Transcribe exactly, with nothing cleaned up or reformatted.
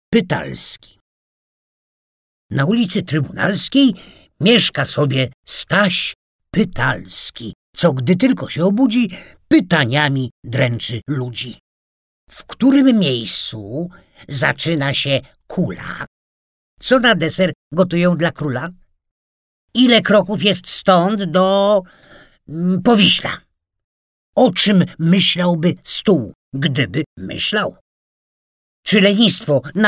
Pytalski. Na ulicy Trybunalskiej mieszka sobie Staś Pytalski, co gdy tylko się obudzi, pytaniami dręczy ludzi. W którym miejscu zaczyna się kula? Co na deser gotują dla króla? Ile kroków jest stąd do mm, Powiśla? O czym myślałby stół, gdyby myślał? Czy lenistwo na